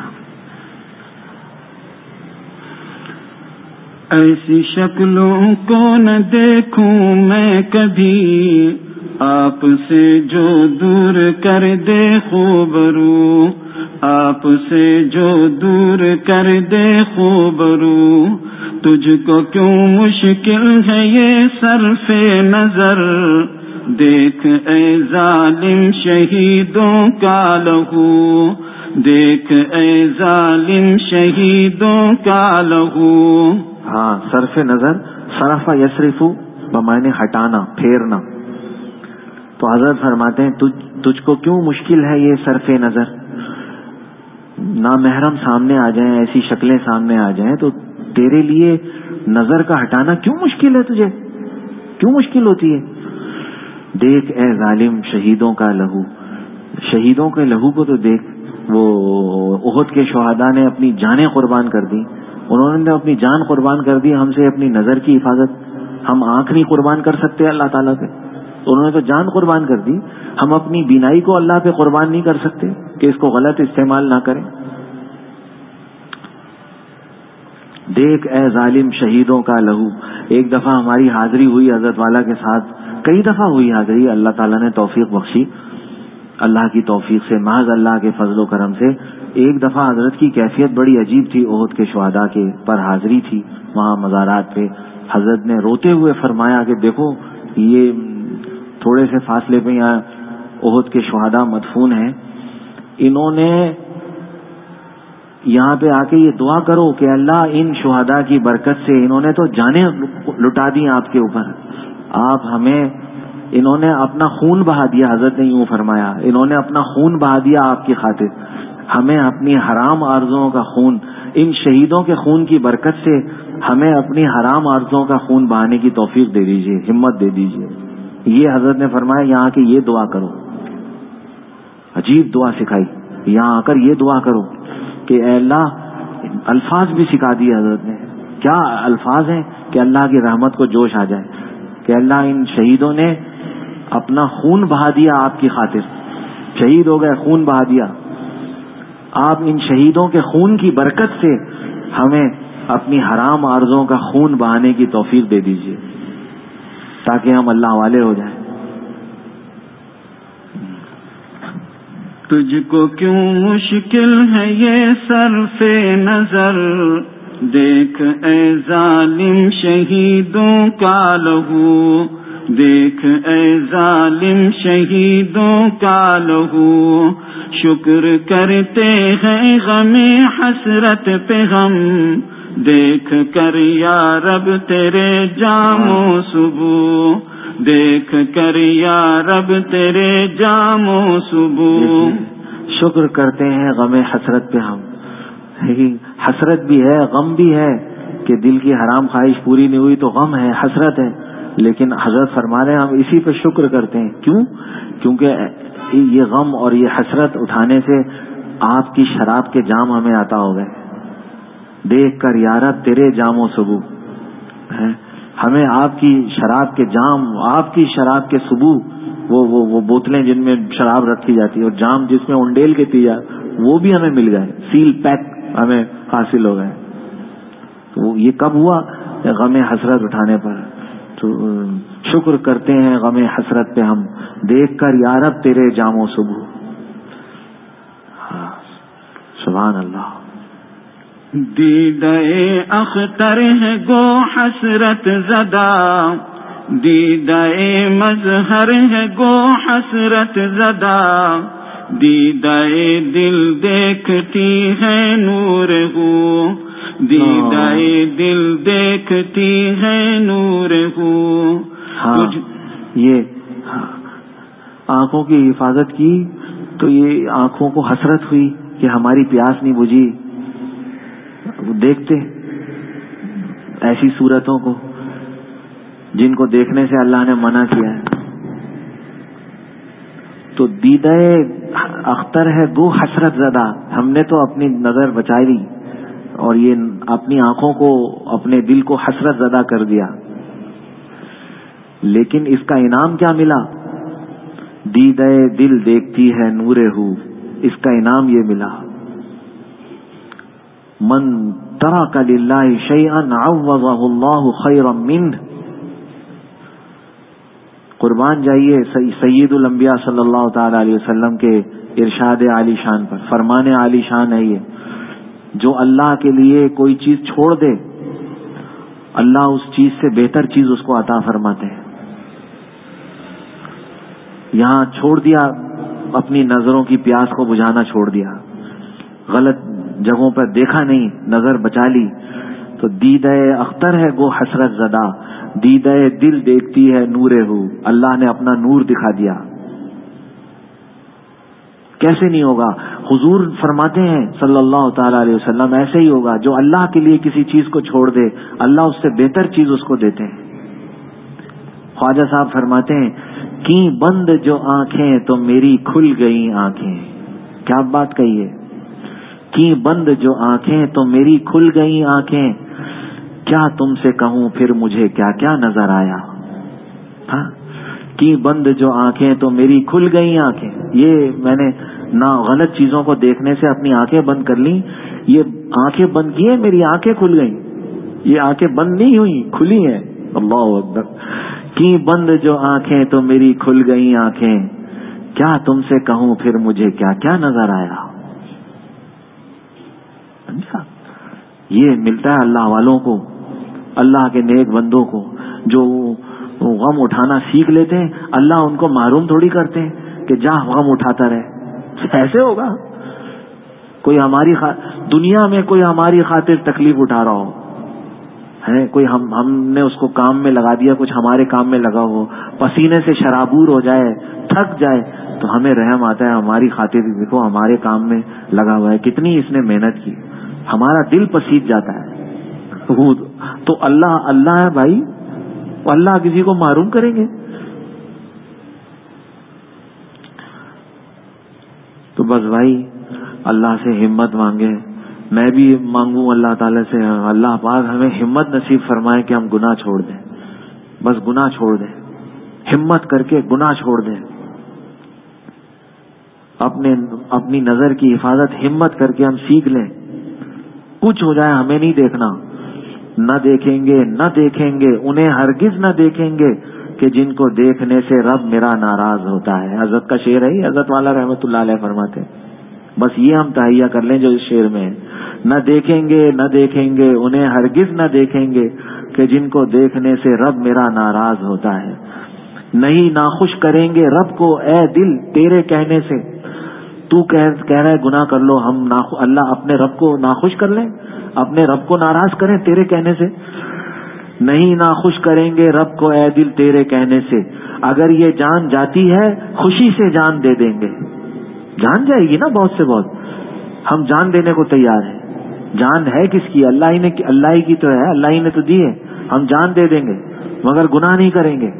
ایسی شکلوں کو نہ دیکھوں میں کبھی، آپ سے جو دور کر دے خوبرو، آپ سے جو دور کر دے خوبرو. تجھ کو کیوں مشکل ہے یہ صرف نظر، دیکھ اے ظالم شہیدوں کا لہو، دیکھ اے ظالم شہیدوں کا لہو. ہاں، صرف نظر، صرف یصرف بمعنی ہٹانا، پھیرنا. تو حضرت فرماتے ہیں تجھ کو کیوں مشکل ہے یہ صرف نظر. نامحرم سامنے آ جائیں، ایسی شکلیں سامنے آ جائیں تو تیرے لیے نظر کا ہٹانا کیوں مشکل ہے، تجھے کیوں مشکل ہوتی ہے. دیکھ اے ظالم شہیدوں کا لہو، شہیدوں کے لہو کو تو دیکھ. وہ احد کے شہداء نے اپنی جانیں قربان کر دی، انہوں نے اپنی جان قربان کر دی ہم سے اپنی نظر کی حفاظت. ہم آنکھ نہیں قربان کر سکتے اللہ تعالیٰ پہ، انہوں نے تو جان قربان کر دی. ہم اپنی بینائی کو اللہ پہ قربان نہیں کر سکتے کہ اس کو غلط استعمال نہ کریں. دیکھ اے ظالم شہیدوں کا لہو. ایک دفعہ ہماری حاضری ہوئی حضرت والا کے ساتھ، کئی دفعہ ہوئی حاضری، اللہ تعالیٰ نے توفیق بخشی، اللہ کی توفیق سے، محض اللہ کے فضل و کرم سے. ایک دفعہ حضرت کی کیفیت بڑی عجیب تھی، احد کے شہداء کے پر حاضری تھی وہاں مزارات پہ. حضرت نے روتے ہوئے فرمایا کہ دیکھو یہ تھوڑے سے فاصلے پہ یہاں احد کے شہداء مدفون ہیں، انہوں نے یہاں پہ آ کے یہ دعا کرو کہ اللہ ان شہداء کی برکت سے، انہوں نے تو جانیں لٹا دی آپ کے اوپر، آپ ہمیں، انہوں نے اپنا خون بہا دیا. حضرت نے یوں فرمایا انہوں نے اپنا خون بہا دیا آپ کی خاطر، ہمیں اپنی حرام آرزوؤں کا خون، ان شہیدوں کے خون کی برکت سے ہمیں اپنی حرام آرزوؤں کا خون بہانے کی توفیق دے دیجیے، ہمت دے دیجیے. یہ حضرت نے فرمایا یہاں کہ یہ دعا کرو، عجیب دعا سکھائی، یہاں آ کر یہ دعا کرو کہ اے اللہ، الفاظ بھی سکھا دیے حضرت نے، کیا الفاظ ہیں کہ اللہ کی رحمت کو جوش آ جائے کہ اللہ ان شہیدوں نے اپنا خون بہا دیا آپ کی خاطر، شہید ہو گئے، خون بہا دیا، آپ ان شہیدوں کے خون کی برکت سے ہمیں اپنی حرام آرزوں کا خون بہانے کی توفیق دے دیجیے تاکہ ہم اللہ والے ہو جائیں۔ تجھ کو کیوں مشکل ہے یہ صرف نظر، دیکھ اے ظالم شہیدوں کا لہو، دیکھ اے ظالم شہیدوں کا لہو، شکر کرتے ہیں غم حسرت پہ ہم، دیکھ کر یا رب تیرے جام و صبح، دیکھ کر یا رب تیرے جام و صبح۔ شکر کرتے ہیں غم حسرت پہ ہم، حسرت بھی ہے، غم بھی ہے کہ دل کی حرام خواہش پوری نہیں ہوئی تو غم ہے، حسرت ہے، لیکن حضرت فرما رہے ہیں ہم اسی پہ شکر کرتے ہیں۔ کیوں؟ کیونکہ یہ غم اور یہ حسرت اٹھانے سے آپ کی شراب کے جام ہمیں عطا ہو گئے، دیکھ کر یا رب تیرے جام و صبح، ہمیں آپ کی شراب کے جام، آپ کی شراب کے صبح، وہ بوتلیں جن میں شراب رکھی جاتی ہے اور جام جس میں انڈیل کے پی جائے، وہ بھی ہمیں مل گئے، سیل پیک ہمیں حاصل ہو گئے۔ تو یہ کب ہوا؟ غم حسرت اٹھانے پر۔ تو شکر کرتے ہیں غم حسرت پہ ہم، دیکھ کر یا رب تیرے جام و صبح۔ سبحان اللہ۔ دیدہ اختر ہے گو حسرت زدہ، دیدہ مظہر ہے گو حسرت زدہ، دیدہ دل دیکھتی ہے نور ہو، دیدہ دل دیکھتی ہے نور ہو۔ یہ آنکھوں کی حفاظت کی تو یہ آنکھوں کو حسرت ہوئی کہ ہماری پیاس نہیں بجھی، دیکھتے ایسی صورتوں کو جن کو دیکھنے سے اللہ نے منع کیا ہے۔ تو دیدہ اختر ہے گو حسرت زدہ، ہم نے تو اپنی نظر بچا لی اور یہ اپنی آنکھوں کو، اپنے دل کو حسرت زدہ کر دیا، لیکن اس کا انعام کیا ملا؟ دیدہ دل دیکھتی ہے نور ہو، اس کا انعام یہ ملا، من ترک للہ شیئا عوضہ اللہ خیرا منہ۔ قربان جائیے سید الانبیاء صلی اللہ تعالی علیہ وسلم کے ارشاد عالی شان پر، فرمان عالی شان ہے یہ، جو اللہ کے لیے کوئی چیز چھوڑ دے اللہ اس چیز سے بہتر چیز اس کو عطا فرماتے ہیں۔ یہاں چھوڑ دیا، اپنی نظروں کی پیاس کو بجھانا چھوڑ دیا، غلط جگہوں پر دیکھا نہیں، نظر بچا لی، تو دیدہ اختر ہے گو حسرت زدہ، دیدہ دل دیکھتی ہے نور ہو، اللہ نے اپنا نور دکھا دیا۔ کیسے نہیں ہوگا؟ حضور فرماتے ہیں صلی اللہ تعالی علیہ وسلم ایسے ہی ہوگا، جو اللہ کے لیے کسی چیز کو چھوڑ دے اللہ اس سے بہتر چیز اس کو دیتے ہیں۔ خواجہ صاحب فرماتے ہیں کی بند جو آنکھیں تو میری کھل گئی آنکھیں، کیا بات کہی ہے، کی بند جو آنکھیں تو میری کھل گئی آنکھیں، کیا تم سے کہوں پھر مجھے کیا کیا نظر آیا۔ ہاں، کی بند جو آنکھیں تو میری کھل گئی آنکھیں، یہ میں نے نہ غلط چیزوں کو دیکھنے سے اپنی آنکھیں بند کر لی، یہ آنکھیں بند کی ہیں، میری آنکھیں کھل گئیں، یہ آنکھیں بند نہیں ہوئی، کھلی ہیں۔ اللہ اکبر۔ کی بند جو آنکھیں تو میری کھل گئی آنکھیں، کیا تم سے کہوں پھر مجھے کیا کیا نظر آیا۔ یہ ملتا ہے اللہ والوں کو، اللہ کے نیک بندوں کو، جو غم اٹھانا سیکھ لیتے ہیں، اللہ ان کو محروم تھوڑی کرتے ہیں کہ جا غم اٹھاتا رہے، ایسے ہوگا؟ کوئی ہماری دنیا میں کوئی ہماری خاطر تکلیف اٹھا رہا ہو ہے، کوئی ہم نے اس کو کام میں لگا دیا، کچھ ہمارے کام میں لگا ہو، پسینے سے شرابور ہو جائے، تھک جائے، تو ہمیں رحم آتا ہے، ہماری خاطر دیکھو ہمارے کام میں لگا ہوا ہے، کتنی اس نے محنت کی، ہمارا دل پسیج جاتا ہے۔ تو اللہ ہے بھائی، اللہ کسی کو معروم کریں گے؟ تو بس بھائی اللہ سے ہمت مانگے، میں بھی مانگوں اللہ تعالیٰ سے، اللہ پاک ہمیں ہمت نصیب فرمائے کہ ہم گناہ چھوڑ دیں، بس گناہ چھوڑ دیں، ہمت کر کے گناہ چھوڑ دیں، اپنی نظر کی حفاظت ہمت کر کے ہم سیکھ لیں، کچھ ہو جائے ہمیں نہیں دیکھنا، نہ دیکھیں گے انہیں ہرگز نہ دیکھیں گے کہ جن کو دیکھنے سے رب میرا ناراض ہوتا ہے۔ حضرت کا شعر ہے، حضرت والا رحمت اللہ علیہ فرماتے ہیں، بس یہ ہم تہیہ کر لیں جو اس شعر میں ہے، نہ دیکھیں گے انہیں ہرگز نہ دیکھیں گے کہ جن کو دیکھنے سے رب میرا ناراض ہوتا ہے، نہیں ناخوش کریں گے رب کو اے دل تیرے کہنے سے، تو کہہ رہا ہے گناہ کر لو، ہم اللہ اپنے رب کو ناخوش کر لیں، اپنے رب کو ناراض کریں تیرے کہنے سے؟ نہیں ناخوش کریں گے رب کو اے دل تیرے کہنے سے، اگر یہ جان جاتی ہے خوشی سے جان دے دیں گے، جان جائے گی نا بہت سے بہت، ہم جان دینے کو تیار ہیں، جان ہے کس کی؟ اللہ ہی کی تو ہے، اللہ ہی نے تو دی ہے، ہم جان دے دیں گے مگر گناہ نہیں کریں گے۔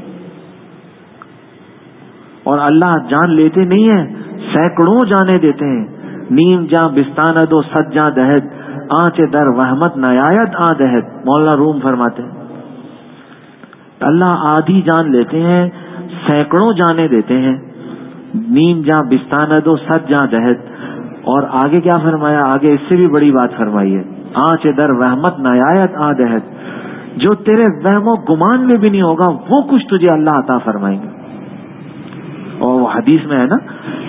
اور اللہ جان لیتے نہیں ہیں، سینکڑوں جانے دیتے ہیں، نیم جاں بستاند و صد جاں دہد، آنچ در وحمت نیاید آ دہد، مولانا روم فرماتے ہیں اللہ آدھی جان لیتے ہیں، سینکڑوں جانے دیتے ہیں، نیم جاں بستاند و صد جاں دہد، اور آگے کیا فرمایا؟ آگے اس سے بھی بڑی بات فرمائی ہے، آنچ در وحمت نیاید آ دہد، جو تیرے وہم و گمان میں بھی نہیں ہوگا وہ کچھ تجھے اللہ عطا فرمائیں گے۔ اور وہ حدیث میں ہے نا،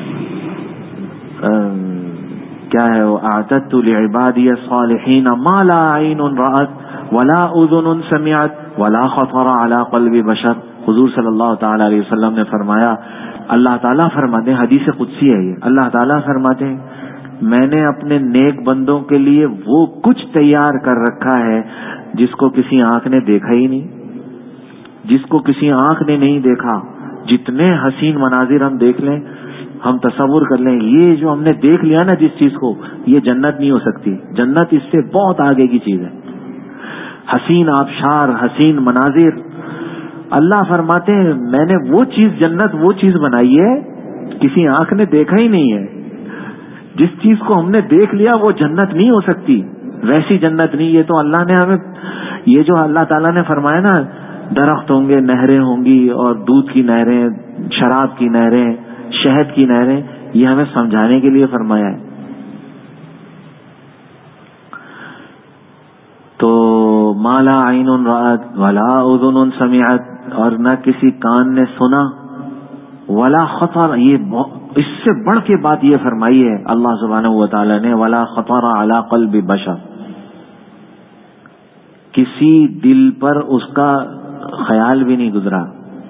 کیا ہے وہ، اعددت لعبادی الصالحین ما لا عین رأت ولا اذن سمعت ولا خطر علی قلب بشر، حضور صلی اللہ تعالی علیہ وسلم نے فرمایا، اللہ تعالیٰ فرماتے ہیں، حدیث قدسی ہے یہ، اللہ تعالیٰ فرماتے ہیں میں نے اپنے نیک بندوں کے لیے وہ کچھ تیار کر رکھا ہے جس کو کسی آنکھ نے دیکھا ہی نہیں، جس کو کسی آنکھ نے نہیں دیکھا۔ جتنے حسین مناظر ہم دیکھ لیں، ہم تصور کر لیں، یہ جو ہم نے دیکھ لیا نا جس چیز کو، یہ جنت نہیں ہو سکتی، جنت اس سے بہت آگے کی چیز ہے۔ حسین آبشار، حسین مناظر، اللہ فرماتے ہیں میں نے وہ چیز، جنت وہ چیز بنائی ہے کسی آنکھ نے دیکھا ہی نہیں ہے، جس چیز کو ہم نے دیکھ لیا وہ جنت نہیں ہو سکتی، ویسی جنت نہیں۔ یہ تو اللہ نے ہمیں، یہ جو اللہ تعالیٰ نے فرمایا نا، درخت ہوں گے، نہریں ہوں گی، اور دودھ کی نہریں، شراب کی نہریں، شہد کی نہریں، یہ ہمیں سمجھانے کے لیے فرمایا ہے۔ تو ما لا عین رأت ولا اذن سمعت، اور نہ کسی کان نے سنا، ولا خطر، یہ اس سے بڑھ کے بات یہ فرمائی ہے اللہ سبحانہ و تعالی نے، ولا خطر علی قلب بشر، کسی دل پر اس کا خیال بھی نہیں گزرا۔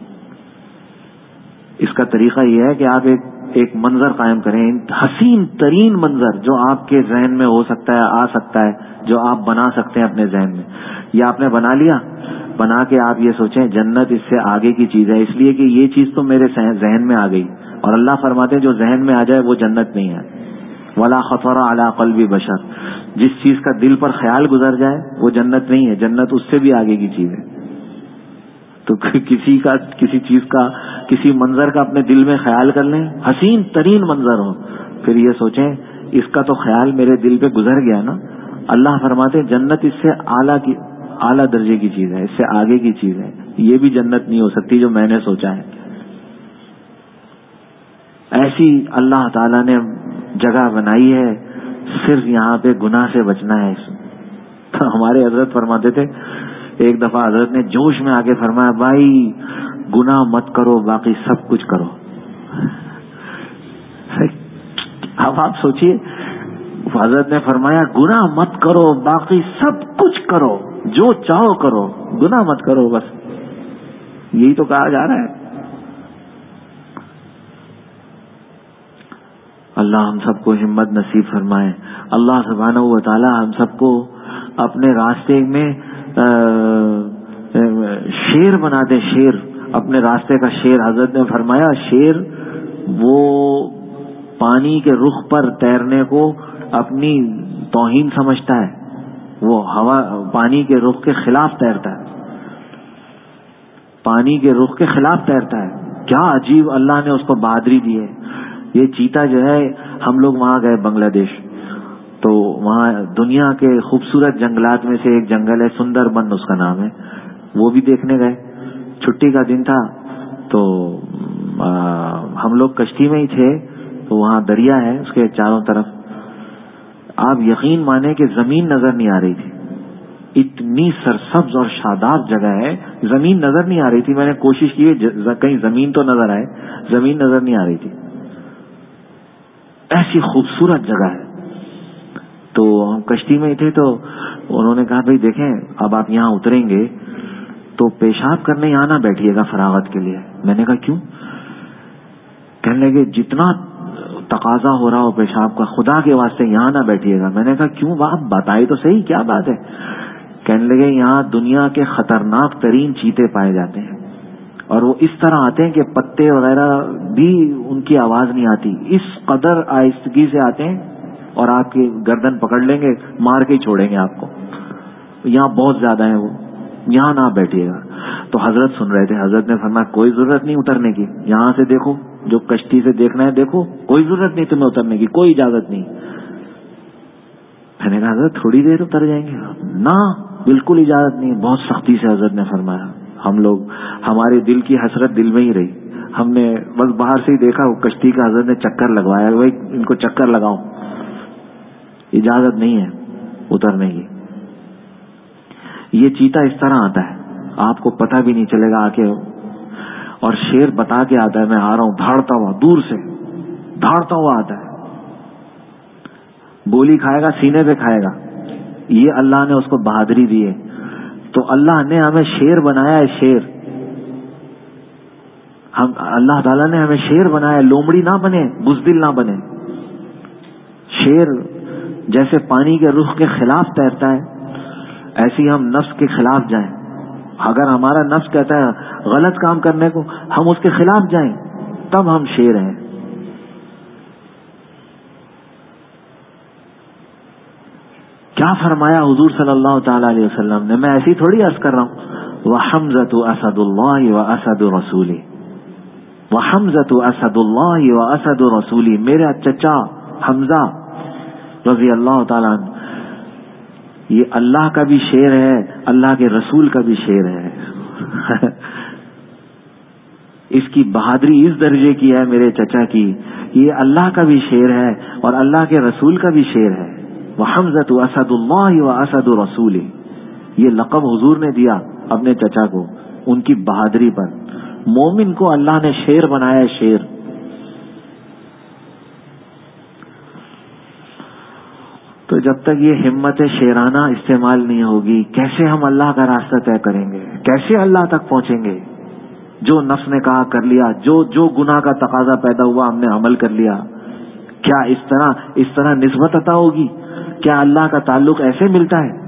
اس کا طریقہ یہ ہے کہ آپ ایک منظر قائم کریں، حسین ترین منظر جو آپ کے ذہن میں ہو سکتا ہے، آ سکتا ہے، جو آپ بنا سکتے ہیں اپنے ذہن میں، یا آپ نے بنا لیا، بنا کے آپ یہ سوچیں جنت اس سے آگے کی چیز ہے، اس لیے کہ یہ چیز تو میرے ذہن میں آ گئی، اور اللہ فرماتے ہیں جو ذہن میں آ جائے وہ جنت نہیں ہے۔ ولا خطر علی قلب بشر، جس چیز کا دل پر خیال گزر جائے وہ جنت نہیں ہے، جنت اس سے بھی آگے کی چیز ہے۔ تو کسی چیز کا، کسی منظر کا اپنے دل میں خیال کر لیں، حسین ترین منظر ہو، پھر یہ سوچیں اس کا تو خیال میرے دل پہ گزر گیا نا، اللہ فرماتے ہیں جنت اس سے اعلیٰ درجے کی چیز ہے، اس سے آگے کی چیز ہے، یہ بھی جنت نہیں ہو سکتی جو میں نے سوچا ہے۔ ایسی اللہ تعالیٰ نے جگہ بنائی ہے، صرف یہاں پہ گناہ سے بچنا ہے۔ ہمارے حضرت فرماتے تھے، ایک دفعہ حضرت نے جوش میں آ کے فرمایا، بھائی گناہ مت کرو باقی سب کچھ کرو۔ اب آپ سوچئے، حضرت نے فرمایا گناہ مت کرو باقی سب کچھ کرو، جو چاہو کرو، گناہ مت کرو، بس یہی تو کہا جا رہا ہے۔ اللہ ہم سب کو ہمت نصیب فرمائے، اللہ سبحانہ و تعالی ہم سب کو اپنے راستے میں شیر بنا دے، شیر، اپنے راستے کا شیر۔ حضرت نے فرمایا شیر وہ پانی کے رخ پر تیرنے کو اپنی توہین سمجھتا ہے، وہ ہوا پانی کے رخ کے خلاف تیرتا ہے، پانی کے رخ کے خلاف تیرتا ہے۔ کیا عجیب اللہ نے اس کو بہادری دی ہے، یہ چیتا جو ہے، ہم لوگ وہاں گئے بنگلہ دیش، تو وہاں دنیا کے خوبصورت جنگلات میں سے ایک جنگل ہے، سندر بن اس کا نام ہے، وہ بھی دیکھنے گئے. چھٹی کا دن تھا تو ہم لوگ کشتی میں ہی تھے، تو وہاں دریا ہے اس کے چاروں طرف. آپ یقین مانیں کہ زمین نظر نہیں آ رہی تھی، اتنی سرسبز اور شاداب جگہ ہے، زمین نظر نہیں آ رہی تھی. میں نے کوشش کی کہیں زمین تو نظر آئے، زمین نظر نہیں آ رہی تھی. ایسی خوبصورت جگہ ہے. تو ہم کشتی میں ہی تھے، تو انہوں نے کہا بھائی دیکھیں اب آپ یہاں اتریں گے تو پیشاب کرنے یہاں نہ بیٹھیے گا فراغت کے لیے. میں نے کہا کیوں؟ کہنے لگے جتنا تقاضا ہو رہا ہو پیشاب کا، خدا کے واسطے یہاں نہ بیٹھیے گا. میں نے کہا کیوں؟ آپ بتائے تو صحیح کیا بات ہے. کہنے لگے یہاں دنیا کے خطرناک ترین چیتے پائے جاتے ہیں، اور وہ اس طرح آتے ہیں کہ پتے وغیرہ بھی ان کی آواز نہیں آتی، اس قدر آہستگی سے آتے ہیں اور آپ کی گردن پکڑ لیں گے، مار کے ہی چھوڑیں گے آپ کو. یہاں بہت زیادہ ہیں وہ، یہاں نہ بیٹھیے گا. تو حضرت سن رہے تھے، حضرت نے فرمایا کوئی ضرورت نہیں اترنے کی، یہاں سے دیکھو، جو کشتی سے دیکھنا ہے دیکھو، کوئی ضرورت نہیں تمہیں اترنے کی، کوئی اجازت نہیں. میں نے کہا حضرت تھوڑی دیر اتر جائیں گے. نہ بالکل اجازت نہیں. بہت سختی سے حضرت نے فرمایا. ہم لوگ، ہمارے دل کی حسرت دل میں ہی رہی. ہم نے بس باہر سے ہی دیکھا وہ کشتی کا، حضرت نے چکر لگوایا، بھائی ان کو چکر لگاؤ، اجازت نہیں ہے اترنے کی. یہ چیتا اس طرح آتا ہے، آپ کو پتہ بھی نہیں چلے گا آ کے، اور شیر بتا کے آتا ہے میں آ رہا ہوں، دھاڑتا ہوا، دور سے دھاڑتا ہوا آتا ہے. گولی کھائے گا سینے پہ کھائے گا. یہ اللہ نے اس کو بہادری دی ہے. تو اللہ نے ہمیں شیر بنایا ہے، شیر. ہم اللہ تعالیٰ نے ہمیں شیر بنایا ہے، لومڑی نہ بنے، بزدل نہ بنے. شیر جیسے پانی کے رخ کے خلاف تیرتا ہے، ایسے ہی ہم نفس کے خلاف جائیں. اگر ہمارا نفس کہتا ہے غلط کام کرنے کو، ہم اس کے خلاف جائیں، تب ہم شیر ہیں. کیا فرمایا حضور صلی اللہ تعالی علیہ وسلم نے؟ میں ایسی تھوڑی عرض کر رہا ہوں. وَحَمْزَةُ أَسَدُ اللَّهِ وَأَسَدُ رَسُولِهِ، وَحَمْزَةُ أَسَدُ اللَّهِ وَأَسَدُ رَسُولِهِ. میرا چچا حمزہ رضی اللہ تعالیٰ عنہ، یہ اللہ کا بھی شیر ہے، اللہ کے رسول کا بھی شیر ہے. اس کی بہادری اس درجے کی ہے میرے چچا کی، یہ اللہ کا بھی شیر ہے اور اللہ کے رسول کا بھی شیر ہے. وَحَمْزَةُ أَسَدُ اللَّهِ وَأَسَدُ رَسُولِهِ، یہ لقب حضور نے دیا اپنے چچا کو ان کی بہادری پر. مومن کو اللہ نے شیر بنایا ہے، شیر. تو جب تک یہ ہمت شیرانہ استعمال نہیں ہوگی، کیسے ہم اللہ کا راستہ طے کریں گے؟ کیسے اللہ تک پہنچیں گے؟ جو نفس نے کہا کر لیا، جو گناہ کا تقاضا پیدا ہوا ہم نے عمل کر لیا. کیا اس طرح نسبت عطا ہوگی؟ کیا اللہ کا تعلق ایسے ملتا ہے؟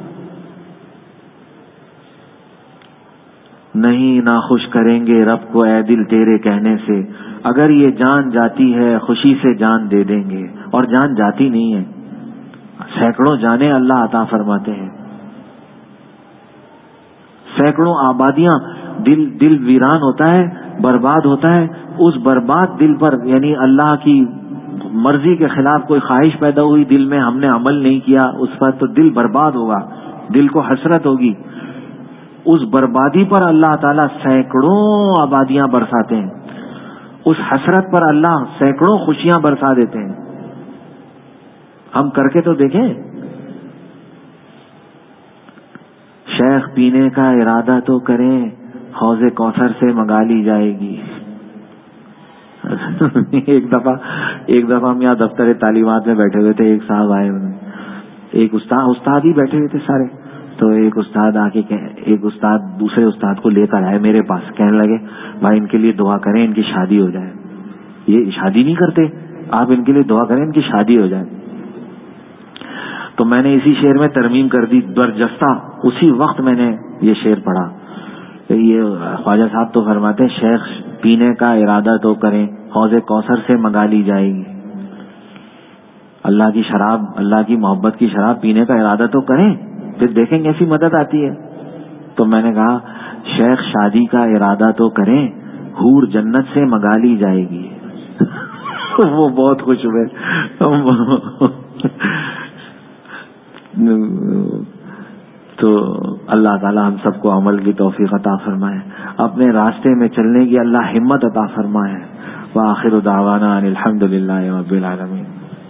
نہیں، ناخوش کریں گے رب کو اے دل تیرے کہنے سے. اگر یہ جان جاتی ہے خوشی سے جان دے دیں گے، اور جان جاتی نہیں ہے. سینکڑوں جانیں اللہ عطا فرماتے ہیں، سینکڑوں آبادیاں. دل ویران ہوتا ہے، برباد ہوتا ہے. اس برباد دل پر، یعنی اللہ کی مرضی کے خلاف کوئی خواہش پیدا ہوئی دل میں، ہم نے عمل نہیں کیا اس پر، تو دل برباد ہوگا، دل کو حسرت ہوگی. اس بربادی پر اللہ تعالیٰ سینکڑوں آبادیاں برساتے ہیں. اس حسرت پر اللہ سینکڑوں خوشیاں برسا دیتے ہیں. ہم کر کے تو دیکھیں. شیخ پینے کا ارادہ تو کریں، حوض کوثر سے منگا لی جائے گی. ایک دفعہ ہم یہاں دفتر تعلیمات میں بیٹھے ہوئے تھے، ایک صاحب آئے، ایک استاد ہی بیٹھے ہوئے تھے سارے. تو ایک استاد آ کے ایک استاد دوسرے استاد کو لے کر آئے میرے پاس، کہنے لگے بھائی ان کے لیے دعا کریں ان کی شادی ہو جائے. یہ شادی نہیں کرتے، آپ ان کے لیے دعا کریں ان کی شادی ہو جائے. تو میں نے اسی شعر میں ترمیم کر دی برجستہ. اسی وقت میں نے یہ شعر پڑھا. یہ خواجہ صاحب تو فرماتے ہیں شیخ پینے کا ارادہ تو کریں، حوض کوثر سے منگا لی جائے گی. اللہ کی شراب، اللہ کی محبت کی شراب پینے کا ارادہ تو کریں، پھر دیکھیں گے ایسی مدد آتی ہے. تو میں نے کہا شیخ شادی کا ارادہ تو کریں، حور جنت سے منگا لی جائے گی. وہ بہت خوش ہوئے. تو اللہ تعالی ہم سب کو عمل کی توفیق عطا فرمائے, اپنے راستے میں چلنے کی اللہ ہمت عطا فرمائے. وآخر دعوانا ان الحمد للہ رب العالمین.